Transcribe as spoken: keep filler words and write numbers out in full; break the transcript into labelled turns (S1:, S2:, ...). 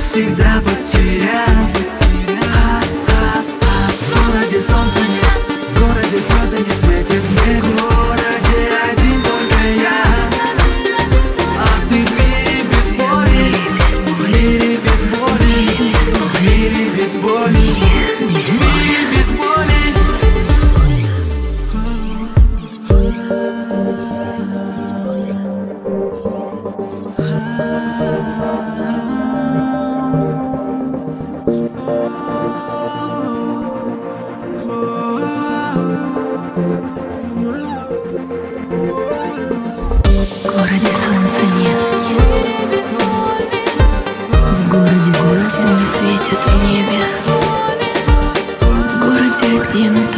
S1: навсегда потерял. В городе солнца нет, в городе звезды не светят, в городе один только я. А ты в мире без боли, в мире без боли, в мире без боли, в мире без боли.
S2: В городе солнца нет, в городе звезды не светят в небе, в городе один